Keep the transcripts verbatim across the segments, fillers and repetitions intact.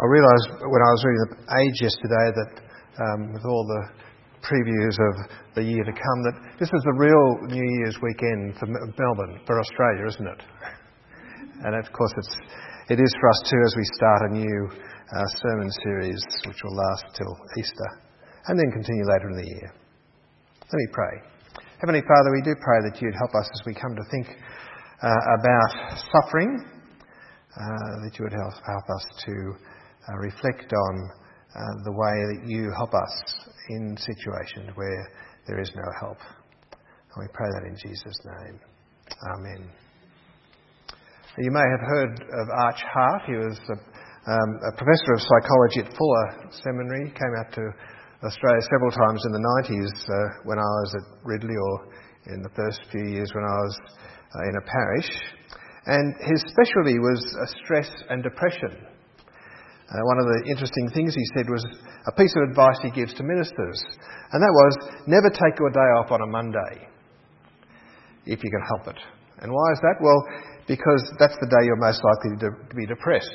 I realised when I was reading the Age yesterday that um, with all the previews of the year to come, that this is the real New Year's weekend for Melbourne, for Australia, isn't it? And of course it's, it is for us too as we start a new uh, sermon series which will last till Easter and then continue later in the year. Let me pray. Heavenly Father, we do pray that you'd help us as we come to think uh, about suffering, uh, that you would help, help us to uh, reflect on uh, the way that you help us in situations where there is no help. And we pray that in Jesus' name. Amen. You may have heard of Arch Hart. He was a, um, a professor of psychology at Fuller Seminary. He came out to Australia several times in the nineties uh, when I was at Ridley, or in the first few years when I was uh, in a parish. And his specialty was uh, stress and depression. Uh, one of the interesting things he said was a piece of advice he gives to ministers, and that was, never take your day off on a Monday, if you can help it. And why is that? Well, because that's the day you're most likely to be depressed.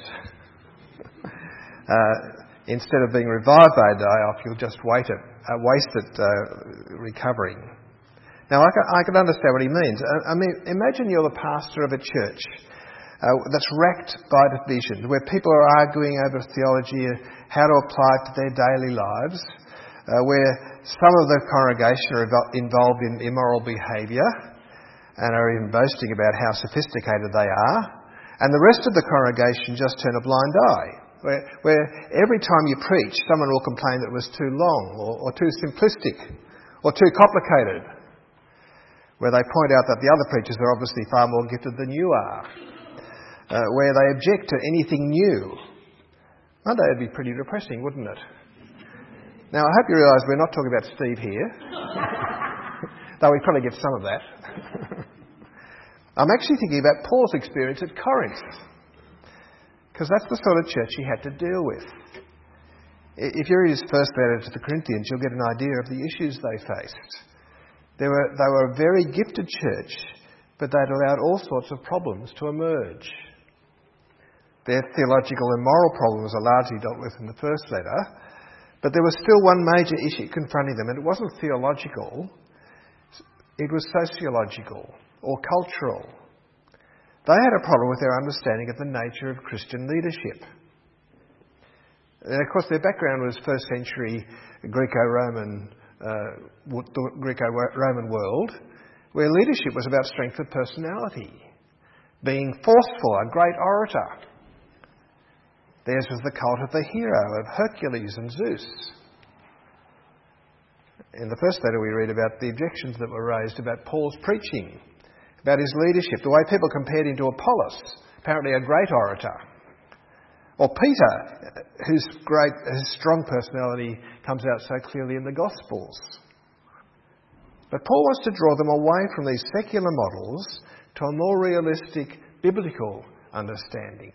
uh, instead of being revived by a day off, you'll just wait it, uh, waste it uh, recovering. Now, I can, I can understand what he means. I, I mean, imagine you're the pastor of a church uh, that's racked by division, where people are arguing over theology, how to apply it to their daily lives, uh, where some of the congregation are involved in immoral behaviour and are even boasting about how sophisticated they are, and the rest of the congregation just turn a blind eye, where, where every time you preach, someone will complain that it was too long, or, or too simplistic, or too complicated, where they point out that the other preachers are obviously far more gifted than you are, uh, where they object to anything new. Monday would be pretty depressing, wouldn't it? Now, I hope you realise we're not talking about Steve here, though we probably get some of that. I'm actually thinking about Paul's experience at Corinth, because that's the sort of church he had to deal with. If you read his first letter to the Corinthians, you'll get an idea of the issues they faced. They were, they were a very gifted church, but they'd allowed all sorts of problems to emerge. Their theological and moral problems are largely dealt with in the first letter, but there was still one major issue confronting them, and it wasn't theological, it was sociological or cultural. They had a problem with their understanding of the nature of Christian leadership. And of course their background was first century Greco-Roman, uh, the Greco-Roman world, where leadership was about strength of personality, being forceful, a great orator. Theirs was the cult of the hero, of Hercules and Zeus. In the first letter we read about the objections that were raised about Paul's preaching, about his leadership, the way people compared him to Apollos, apparently a great orator. Or Peter, whose great, whose strong personality comes out so clearly in the Gospels. But Paul wants to draw them away from these secular models to a more realistic biblical understanding.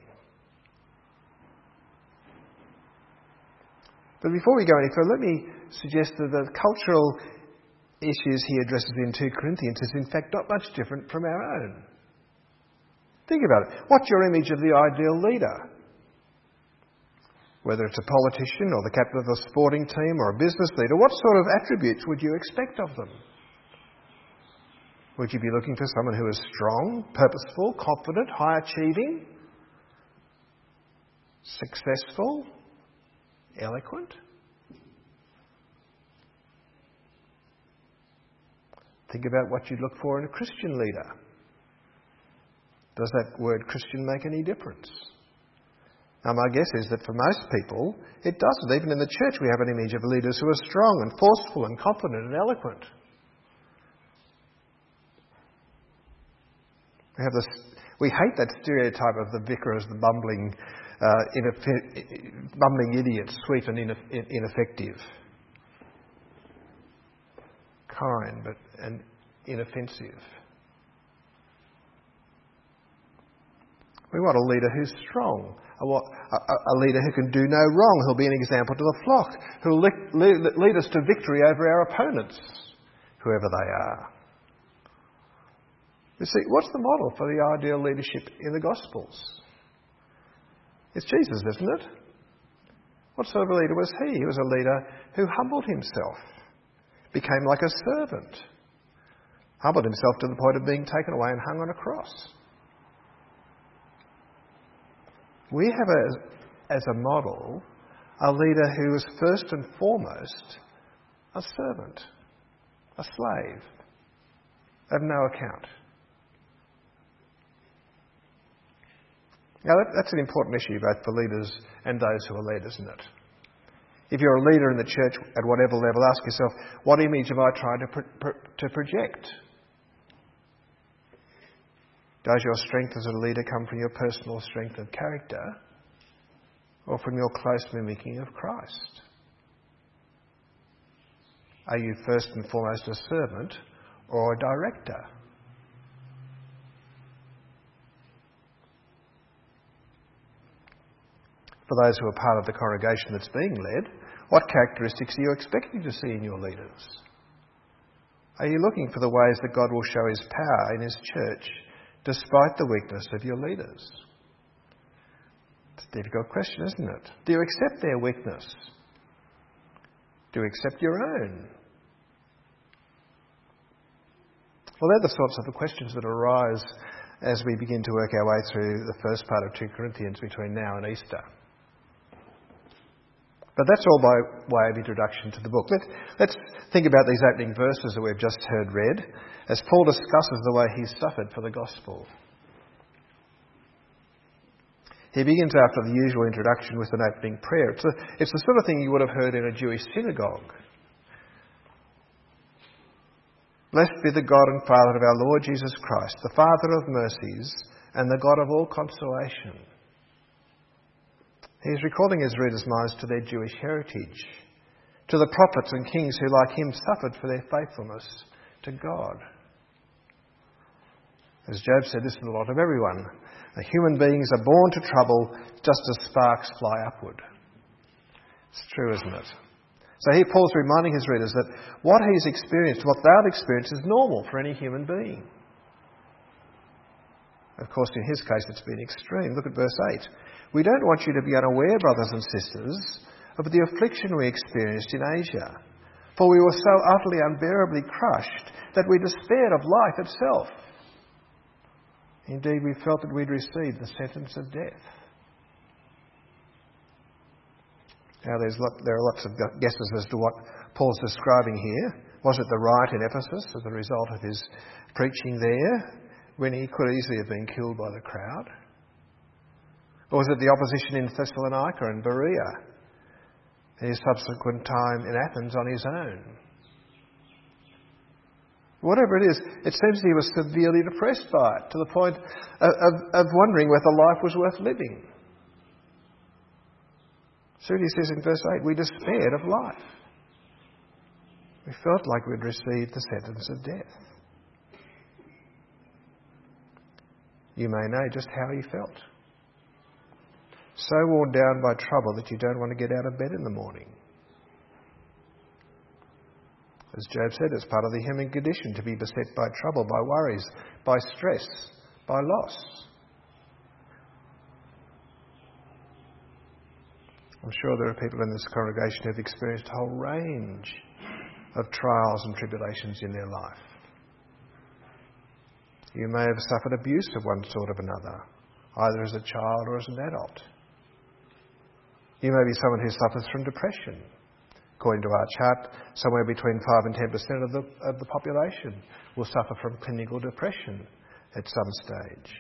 But before we go any further, let me suggest that the cultural issues he addresses in two Corinthians is in fact not much different from our own. Think about it. What's your image of the ideal leader? Whether it's a politician or the captain of a sporting team or a business leader, what sort of attributes would you expect of them? Would you be looking for someone who is strong, purposeful, confident, high-achieving, successful, eloquent? Think about what you'd look for in a Christian leader. Does that word Christian make any difference? Now, my guess is that for most people, it doesn't. Even in the church, we have an image of leaders who are strong and forceful and confident and eloquent. We have this. We hate that stereotype of the vicar as the bumbling, uh, ineff- bumbling idiot, sweet and ineff- ineffective, kind but and inoffensive. We want a leader who's strong, a, a, a leader who can do no wrong, who'll be an example to the flock, who'll le- le- lead us to victory over our opponents, whoever they are. You see, what's the model for the ideal leadership in the Gospels? It's Jesus, isn't it? What sort of a leader was he? He was a leader who humbled himself, became like a servant, humbled himself to the point of being taken away and hung on a cross. We have a, as a model a leader who is first and foremost a servant, a slave, of no account. Now that, that's an important issue both for leaders and those who are led, isn't it? If you're a leader in the church at whatever level, ask yourself, what image am I trying to, pro- pro- to project? Does your strength as a leader come from your personal strength of character or from your close mimicking of Christ? Are you first and foremost a servant or a director? For those who are part of the congregation that's being led, what characteristics are you expecting to see in your leaders? Are you looking for the ways that God will show His power in His church despite the weakness of your leaders? It's a difficult question, isn't it? Do you accept their weakness? Do you accept your own? Well, they're the sorts of the questions that arise as we begin to work our way through the first part of Second Corinthians between now and Easter. But that's all by way of introduction to the book. Let's, let's think about these opening verses that we've just heard read as Paul discusses the way he suffered for the gospel. He begins after the usual introduction with an opening prayer. It's, a, it's the sort of thing you would have heard in a Jewish synagogue. Blessed be the God and Father of our Lord Jesus Christ, the Father of mercies and the God of all consolation. He is recalling his readers' minds to their Jewish heritage, to the prophets and kings who, like him, suffered for their faithfulness to God. As Job said, this is the lot of everyone. The human beings are born to trouble just as sparks fly upward. It's true, isn't it? So here Paul's reminding his readers that what he's experienced, what they've experienced, is normal for any human being. Of course, in his case, it's been extreme. Look at verse eight. We don't want you to be unaware, brothers and sisters, of the affliction we experienced in Asia. For we were so utterly unbearably crushed that we despaired of life itself. Indeed, we felt that we'd received the sentence of death. Now, there's lot, there are lots of guesses as to what Paul's describing here. Was it the riot in Ephesus as a result of his preaching there, when he could easily have been killed by the crowd? Or was it the opposition in Thessalonica and Berea, and his subsequent time in Athens on his own? Whatever it is, it seems he was severely depressed by it, to the point of, of, of wondering whether life was worth living. So he says in verse eight, we despaired of life. We felt like we'd received the sentence of death. You may know just how he felt. So worn down by trouble that you don't want to get out of bed in the morning. As Job said, it's part of the human condition to be beset by trouble, by worries, by stress, by loss. I'm sure there are people in this congregation who have experienced a whole range of trials and tribulations in their life. You may have suffered abuse of one sort or another, either as a child or as an adult. You may be someone who suffers from depression. According to our chart, somewhere between five and ten percent of the, of the population will suffer from clinical depression at some stage.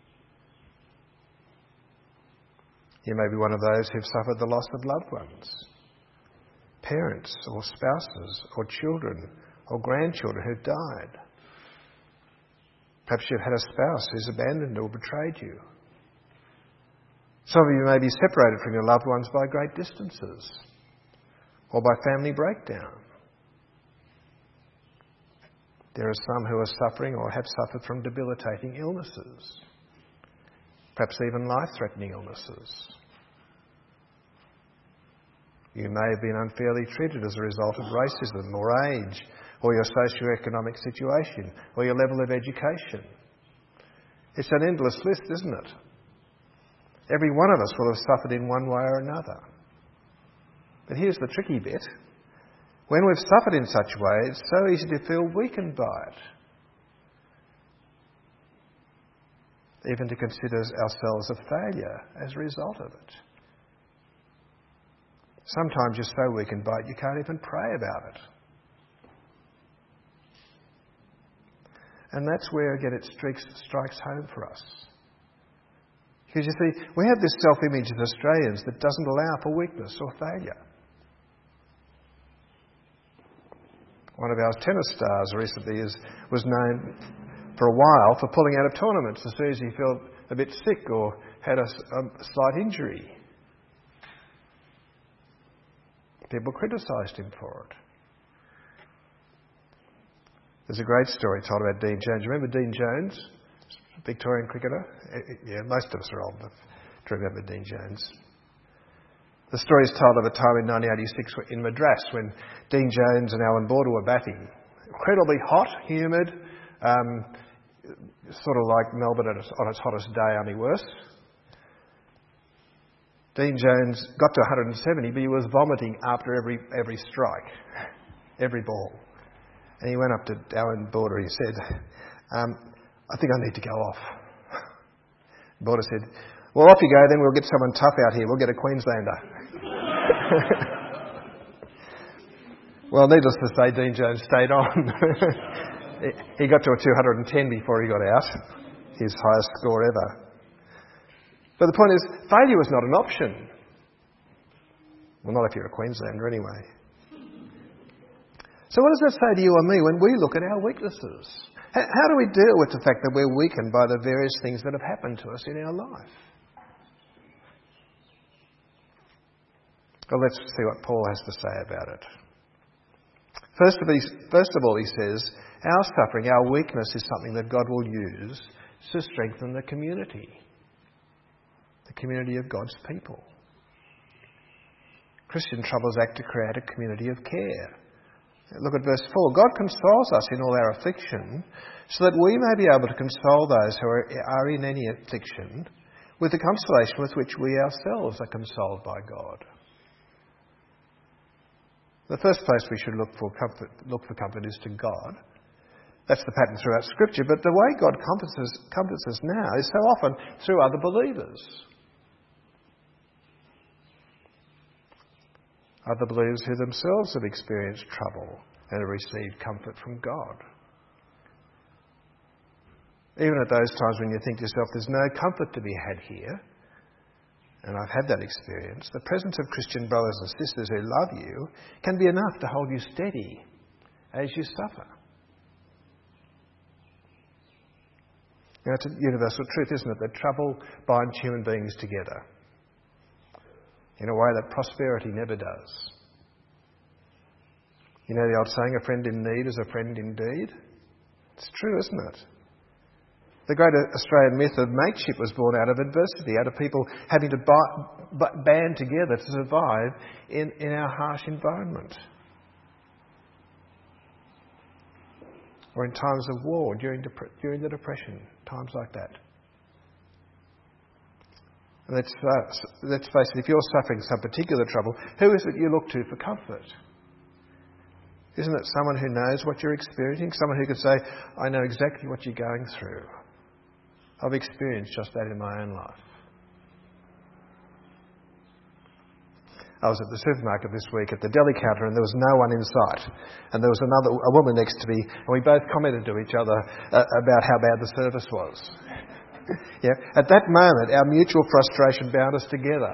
You may be one of those who've suffered the loss of loved ones, parents or spouses or children or grandchildren who've died. Perhaps you've had a spouse who's abandoned or betrayed you. Some of you may be separated from your loved ones by great distances or by family breakdown. There are some who are suffering or have suffered from debilitating illnesses, perhaps even life-threatening illnesses. You may have been unfairly treated as a result of racism or age or your socio-economic situation or your level of education. It's an endless list, isn't it? Every one of us will have suffered in one way or another. But here's the tricky bit. When we've suffered in such a way, it's so easy to feel weakened by it. Even to consider ourselves a failure as a result of it. Sometimes you're so weakened by it you can't even pray about it. And that's where, again, it strikes, strikes home for us. Because you see, we have this self-image as Australians that doesn't allow for weakness or failure. One of our tennis stars recently is, was known for a while for pulling out of tournaments as soon as he felt a bit sick or had a, a slight injury. People criticised him for it. There's a great story told about Dean Jones. Remember Dean Jones, Victorian cricketer? Yeah, most of us are old enough to remember Dean Jones. The story is told of a time in nineteen eighty-six in Madras when Dean Jones and Alan Border were batting. Incredibly hot, humid, um, sort of like Melbourne on its hottest day, only worse. Dean Jones got to one hundred seventy, but he was vomiting after every every strike, every ball. And he went up to Alan Border. He said, um, I think I need to go off. Border said, well, off you go, then we'll get someone tough out here. We'll get a Queenslander. Well, needless to say, Dean Jones stayed on. He got to a two hundred ten before he got out. His highest score ever. But the point is, failure was not an option. Well, not if you're a Queenslander anyway. So what does that say to you and me when we look at our weaknesses? How do we deal with the fact that we're weakened by the various things that have happened to us in our life? Well, let's see what Paul has to say about it. First of, all, first of all, he says, our suffering, our weakness is something that God will use to strengthen the community. The community of God's people. Christian troubles act to create a community of care. Look at verse four. God consoles us in all our affliction so that we may be able to console those who are, are in any affliction with the consolation with which we ourselves are consoled by God. The first place we should look for comfort, look for comfort is to God. That's the pattern throughout Scripture. But the way God comforts us, comforts us now is so often through other believers. Other believers who themselves have experienced trouble and have received comfort from God. Even at those times when you think to yourself, there's no comfort to be had here, and I've had that experience, the presence of Christian brothers and sisters who love you can be enough to hold you steady as you suffer. You know, it's a universal truth, isn't it, that trouble binds human beings together in a way that prosperity never does. You know the old saying, a friend in need is a friend indeed? It's true, isn't it? The great Australian myth of mateship was born out of adversity, out of people having to buy, band together to survive in, in our harsh environment. Or in times of war, during, dep- during the Depression, times like that. And let's, uh, let's face it, if you're suffering some particular trouble, who is it you look to for comfort? Isn't it someone who knows what you're experiencing? Someone who can say, I know exactly what you're going through. I've experienced just that in my own life. I was at the supermarket this week at the deli counter and there was no one in sight. And there was another a woman next to me and we both commented to each other uh, about how bad the service was. Yeah, at that moment, our mutual frustration bound us together.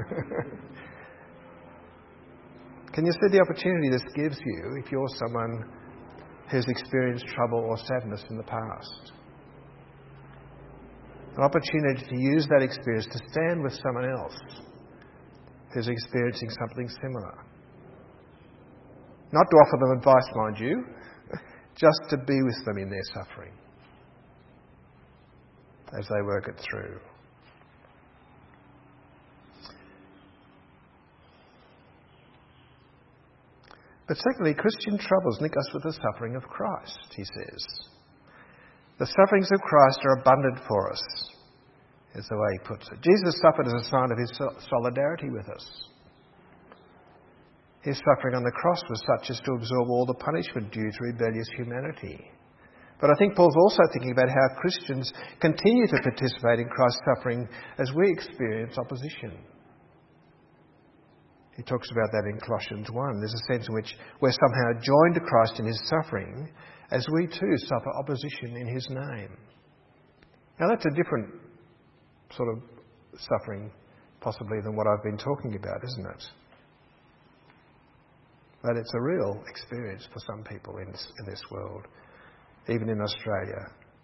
Can you see the opportunity this gives you if you're someone who's experienced trouble or sadness in the past? An opportunity to use that experience to stand with someone else who's experiencing something similar. Not to offer them advice, mind you, just to be with them in their suffering as they work it through. But secondly, Christian troubles link us with the suffering of Christ, he says. The sufferings of Christ are abundant for us, is the way he puts it. Jesus suffered as a sign of his solidarity with us. His suffering on the cross was such as to absorb all the punishment due to rebellious humanity. But I think Paul's also thinking about how Christians continue to participate in Christ's suffering as we experience opposition. He talks about that in Colossians one. There's a sense in which we're somehow joined to Christ in his suffering as we too suffer opposition in his name. Now that's a different sort of suffering possibly than what I've been talking about, isn't it? But it's a real experience for some people in this, in this world, even in Australia.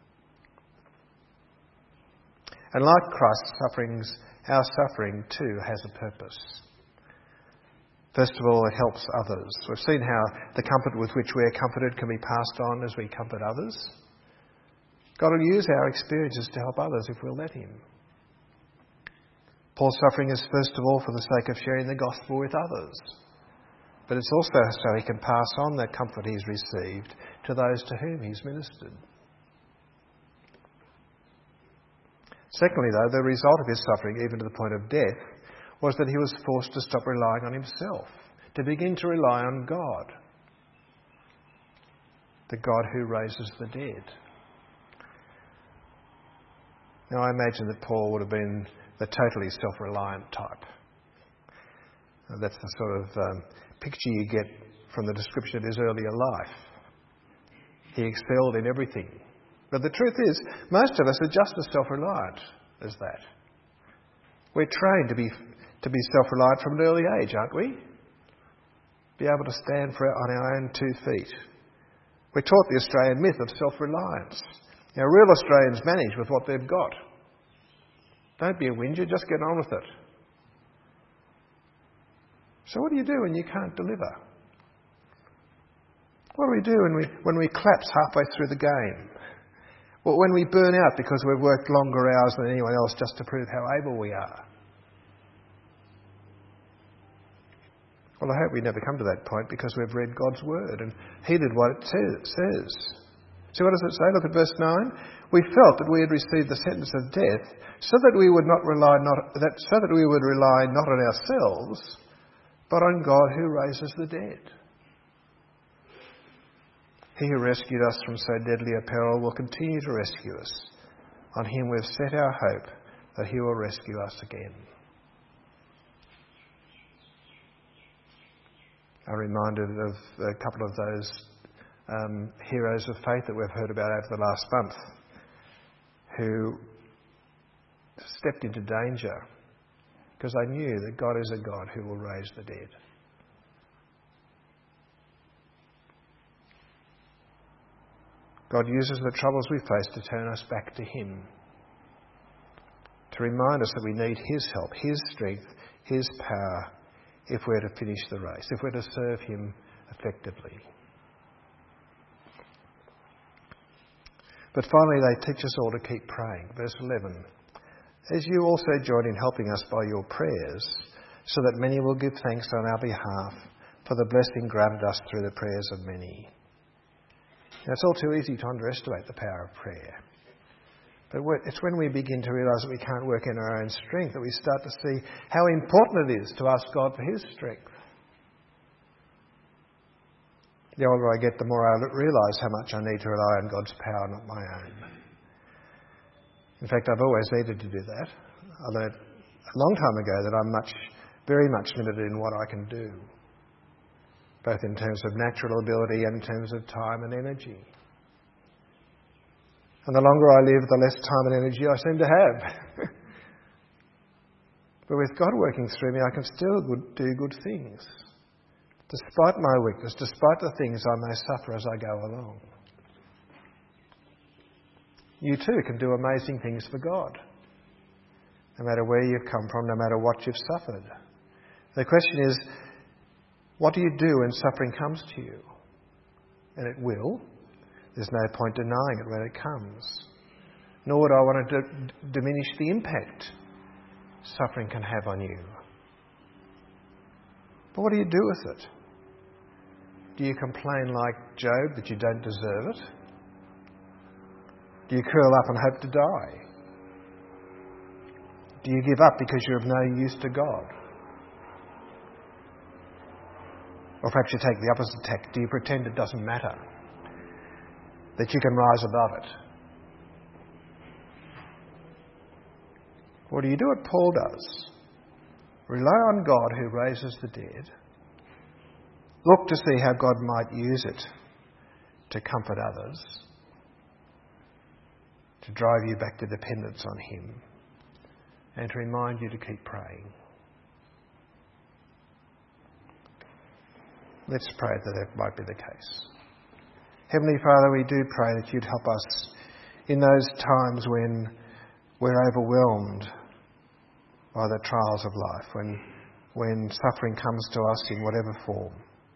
And like Christ's sufferings, our suffering too has a purpose. First of all, it helps others. We've seen how the comfort with which we are comforted can be passed on as we comfort others. God will use our experiences to help others if we'll let him. Paul's suffering is first of all for the sake of sharing the gospel with others. But it's also so he can pass on that comfort he's received to those to whom he's ministered. Secondly, though, the result of his suffering, even to the point of death, was that he was forced to stop relying on himself, to begin to rely on God, the God who raises the dead. Now, I imagine that Paul would have been the totally self-reliant type. That's the sort of um, picture you get from the description of his earlier life. He excelled in everything. But the truth is, most of us are just as self-reliant as that. We're trained to be to be self-reliant from an early age, aren't we? Be able to stand for our, on our own two feet. We're taught the Australian myth of self-reliance. Now, real Australians manage with what they've got. Don't be a whinger, just get on with it. So what do you do when you can't deliver? What do we do when we when we collapse halfway through the game? Well, when we burn out because we've worked longer hours than anyone else just to prove how able we are? Well, I hope we never come to that point because we've read God's word and heeded what it says. So what does it say? Look at verse nine. We felt that we had received the sentence of death so that we would not rely not that so that we would rely not on ourselves, but on God who raises the dead. He who rescued us from so deadly a peril will continue to rescue us. On him we've set our hope that he will rescue us again. I'm reminded of a couple of those um, heroes of faith that we've heard about over the last month who stepped into danger because they knew that God is a God who will raise the dead. God uses the troubles we face to turn us back to him, to remind us that we need his help, his strength, his power, if we're to finish the race, if we're to serve him effectively. But finally, they teach us all to keep praying. Verse eleven. As you also join in helping us by your prayers, so that many will give thanks on our behalf for the blessing granted us through the prayers of many. Now, it's all too easy to underestimate the power of prayer. But it's when we begin to realise that we can't work in our own strength that we start to see how important it is to ask God for his strength. The older I get, the more I realise how much I need to rely on God's power, not my own. In fact, I've always needed to do that. I learned a long time ago that I'm much, very much limited in what I can do, both in terms of natural ability and in terms of time and energy. And the longer I live, the less time and energy I seem to have. But with God working through me, I can still good, do good things, despite my weakness, despite the things I may suffer as I go along. You too can do amazing things for God, no matter where you've come from, no matter what you've suffered. The question is, what do you do when suffering comes to you? And it will. There's no point denying it when it comes. Nor would I want to d- diminish the impact suffering can have on you. But what do you do with it? Do you complain like Job that you don't deserve it? Do you curl up and hope to die? Do you give up because you're of no use to God? Or perhaps you take the opposite tack. Do you pretend it doesn't matter? That you can rise above it? Or do you do what Paul does? Rely on God who raises the dead. Look to see how God might use it to comfort others, to drive you back to dependence on Him, and to remind you to keep praying. Let's pray that that might be the case. Heavenly Father, we do pray that You'd help us in those times when we're overwhelmed by the trials of life, when, when suffering comes to us in whatever form.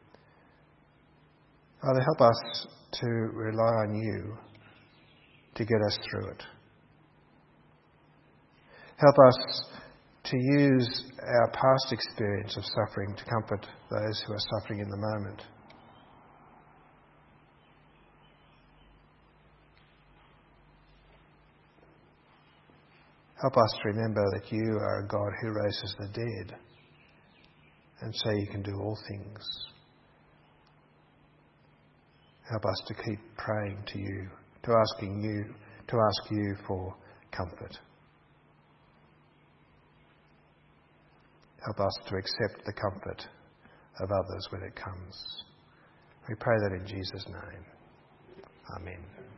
Father, help us to rely on You to get us through it. Help us to use our past experience of suffering to comfort those who are suffering in the moment. Help us to remember that You are a God who raises the dead, and so You can do all things. Help us to keep praying to You, to asking You, to ask You for comfort. Help us to accept the comfort of others when it comes. We pray that in Jesus' name. Amen.